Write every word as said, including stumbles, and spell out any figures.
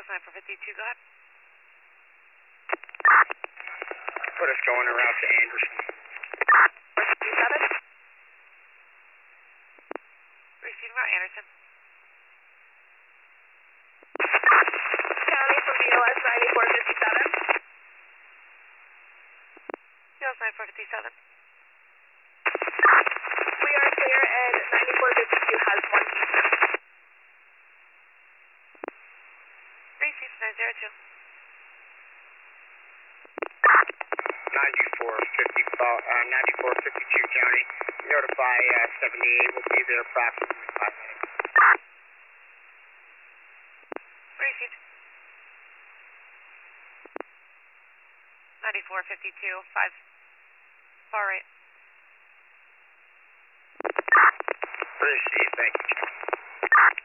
Dallas nine four fifty-two, go ahead. Put us going around to Anderson. four fifty-seven. Receiving about Anderson. County from D L S ninety-four fifty-seven. D L S nine four fifty-seven. We are clear and ninety-four fifty-two has one Houston. Receive nine zero two. ninety-four fifty, uh, ninety-four fifty-two County. Notify uh, seventy-eight. We'll be there approximately five minutes. Received. ninety-four fifty-two, five. Far right. Received, thank you.